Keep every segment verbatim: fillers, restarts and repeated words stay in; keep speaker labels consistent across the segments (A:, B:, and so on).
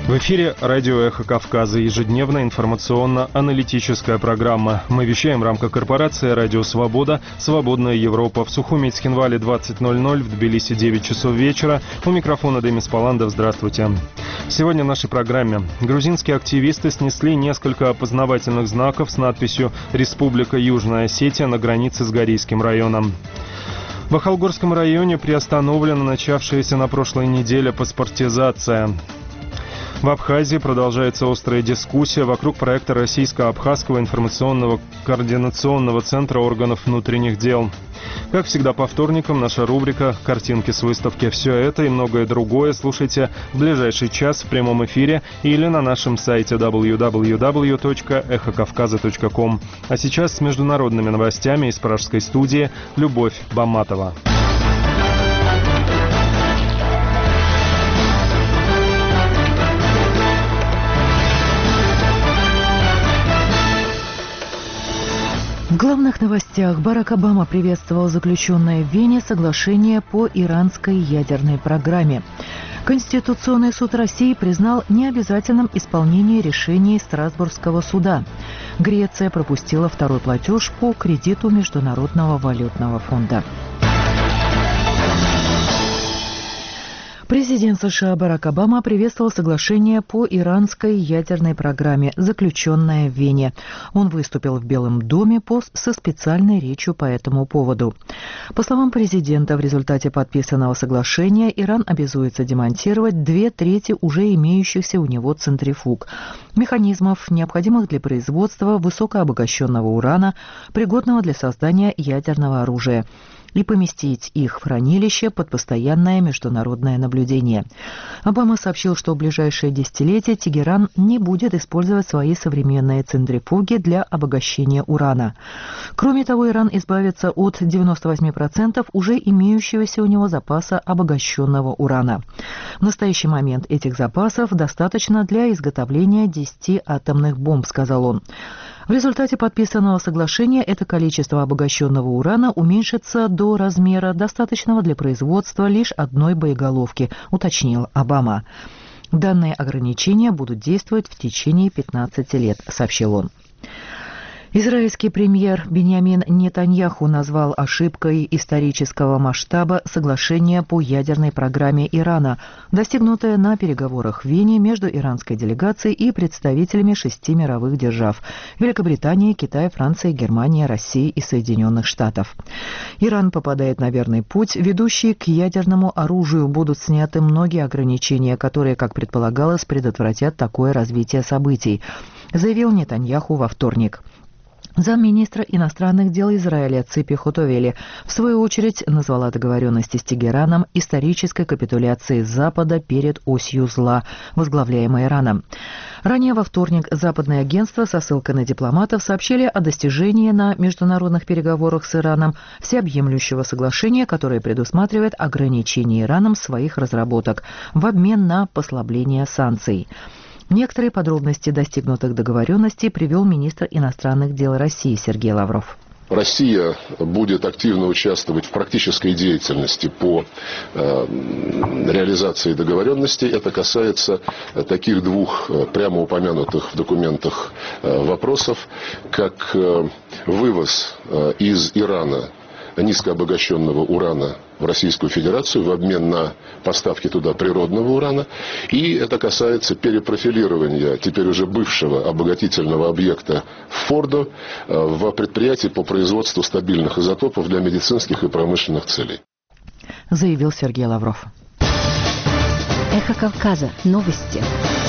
A: В эфире радио «Эхо Кавказа», ежедневная информационно-аналитическая программа. Мы вещаем в рамках корпорации «Радио Свобода», «Свободная Европа». В Сухуми и Цхинвале двадцать ноль ноль, в Тбилиси девять часов вечера. У микрофона Демис Паландов. Здравствуйте. Сегодня в нашей программе. Грузинские активисты снесли несколько опознавательных знаков с надписью «Республика Южная Осетия» на границе с Горийским районом. В Ахалгорском районе приостановлена начавшаяся на прошлой неделе паспортизация. В Абхазии продолжается острая дискуссия вокруг проекта Российско-Абхазского информационного координационного центра органов внутренних дел. Как всегда по вторникам наша рубрика «Картинки с выставки». Все это и многое другое слушайте в ближайший час в прямом эфире или на нашем сайте дабл ю дабл ю дабл ю точка эхо кавказа точка ком. А сейчас с международными новостями из пражской студии Любовь Баматова.
B: В главных новостях Барак Обама приветствовал заключенное в Вене соглашение по иранской ядерной программе. Конституционный суд России признал необязательным исполнение решений Страсбургского суда. Греция пропустила второй платеж по кредиту Международного валютного фонда. Президент США Барак Обама приветствовал соглашение по иранской ядерной программе, заключенное в Вене. Он выступил в Белом доме со специальной речью по этому поводу. По словам президента, в результате подписанного соглашения Иран обязуется демонтировать две трети уже имеющихся у него центрифуг, механизмов, необходимых для производства высокообогащенного урана, пригодного для создания ядерного оружия, и поместить их в хранилище под постоянное международное наблюдение. Обама сообщил, что в ближайшее десятилетие Тегеран не будет использовать свои современные центрифуги для обогащения урана. Кроме того, Иран избавится от девяноста восьми процентов уже имеющегося у него запаса обогащенного урана. В настоящий момент этих запасов достаточно для изготовления десяти атомных бомб, сказал он. В результате подписанного соглашения это количество обогащенного урана уменьшится до размера, достаточного для производства лишь одной боеголовки, уточнил Обама. Данные ограничения будут действовать в течение пятнадцати лет, сообщил он. Израильский премьер Биньямин Нетаньяху назвал ошибкой исторического масштаба соглашение по ядерной программе Ирана, достигнутое на переговорах в Вене между иранской делегацией и представителями шести мировых держав – Великобритании, Китая, Франции, Германии, России и Соединенных Штатов. Иран попадает на верный путь, ведущий к ядерному оружию. Будут сняты многие ограничения, которые, как предполагалось, предотвратят такое развитие событий, заявил Нетаньяху во вторник. Замминистра иностранных дел Израиля Ципи Хотовели в свою очередь назвала договоренности с Тегераном исторической капитуляцией Запада перед осью зла, возглавляемой Ираном. Ранее во вторник западные агентства со ссылкой на дипломатов сообщили о достижении на международных переговорах с Ираном всеобъемлющего соглашения, которое предусматривает ограничение Ираном своих разработок в обмен на послабление санкций. Некоторые подробности достигнутых договоренностей привел министр иностранных дел России Сергей Лавров.
C: Россия будет активно участвовать в практической деятельности по э, реализации договоренностей. Это касается таких двух э, прямо упомянутых в документах э, вопросов, как э, вывоз э, из Ирана низкообогащенного урана в Российскую Федерацию в обмен на поставки туда природного урана. И это касается перепрофилирования теперь уже бывшего обогатительного объекта Фордо в предприятии по производству стабильных изотопов для медицинских и промышленных целей,
B: заявил Сергей Лавров.
D: Эхо Кавказа. Новости.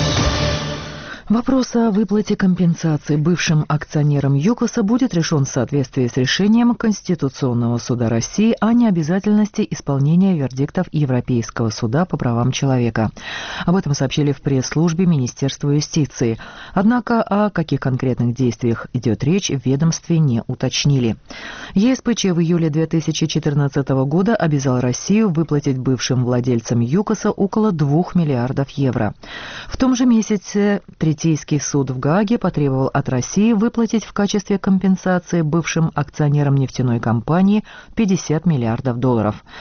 B: Вопрос о выплате компенсации бывшим акционерам ЮКОСа будет решен в соответствии с решением Конституционного суда России о необязательности исполнения вердиктов Европейского суда по правам человека. Об этом сообщили в пресс-службе Министерства юстиции. Однако о каких конкретных действиях идет речь, в ведомстве не уточнили. ЕСПЧ в июле две тысячи четырнадцатого года обязал Россию выплатить бывшим владельцам ЮКОСа около двух миллиардов евро. В том же месяце Третейский суд в Гааге потребовал от России выплатить в качестве компенсации бывшим акционерам нефтяной компании пятьдесят миллиардов долларов.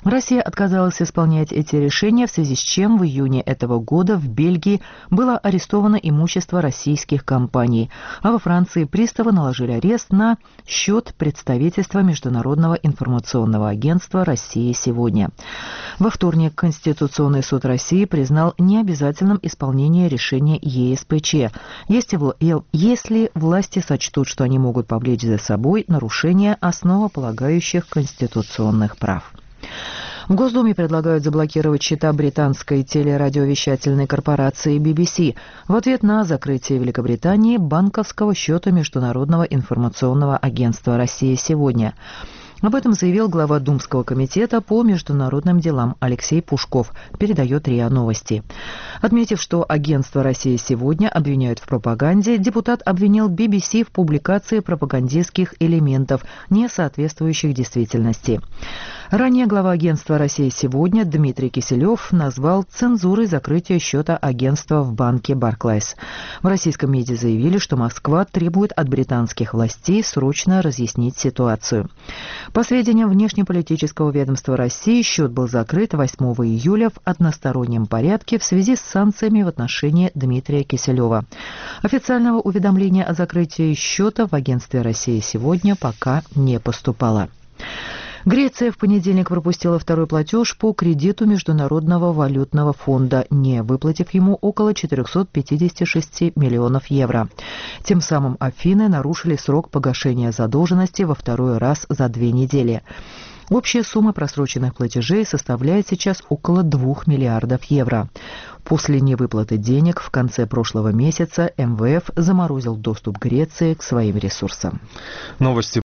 B: Россия отказалась исполнять эти решения, в связи с чем в июне этого года в Бельгии было арестовано имущество российских компаний, а во Франции приставы наложили арест на счет представительства Международного информационного агентства «Россия сегодня». Во вторник Конституционный суд России признал необязательным исполнение решения Е С П Ч, если, если власти сочтут, что они могут повлечь за собой нарушение основополагающих конституционных прав. В Госдуме предлагают заблокировать счета британской телерадиовещательной корпорации Би Би Си в ответ на закрытие Великобритании банковского счета Международного информационного агентства «Россия сегодня». Об этом заявил глава Думского комитета по международным делам Алексей Пушков, передает РИА Новости. Отметив, что агентство «Россия сегодня» обвиняют в пропаганде, депутат обвинил Би Би Си в публикации пропагандистских элементов, не соответствующих действительности. Ранее глава агентства «Россия сегодня» Дмитрий Киселев назвал цензурой закрытие счета агентства в банке Barclays. В российском МИДе заявили, что Москва требует от британских властей срочно разъяснить ситуацию. По сведениям внешнеполитического ведомства России, счет был закрыт восьмого июля в одностороннем порядке в связи с санкциями в отношении Дмитрия Киселева. Официального уведомления о закрытии счета в агентстве «Россия сегодня» пока не поступало. Греция в понедельник пропустила второй платеж по кредиту Международного валютного фонда, не выплатив ему около четырехсот пятидесяти шести миллионов евро. Тем самым Афины нарушили срок погашения задолженности во второй раз за две недели. Общая сумма просроченных платежей составляет сейчас около двух миллиардов евро. После невыплаты денег в конце прошлого месяца Эм Вэ Эф заморозил доступ Греции к своим ресурсам.
A: Новости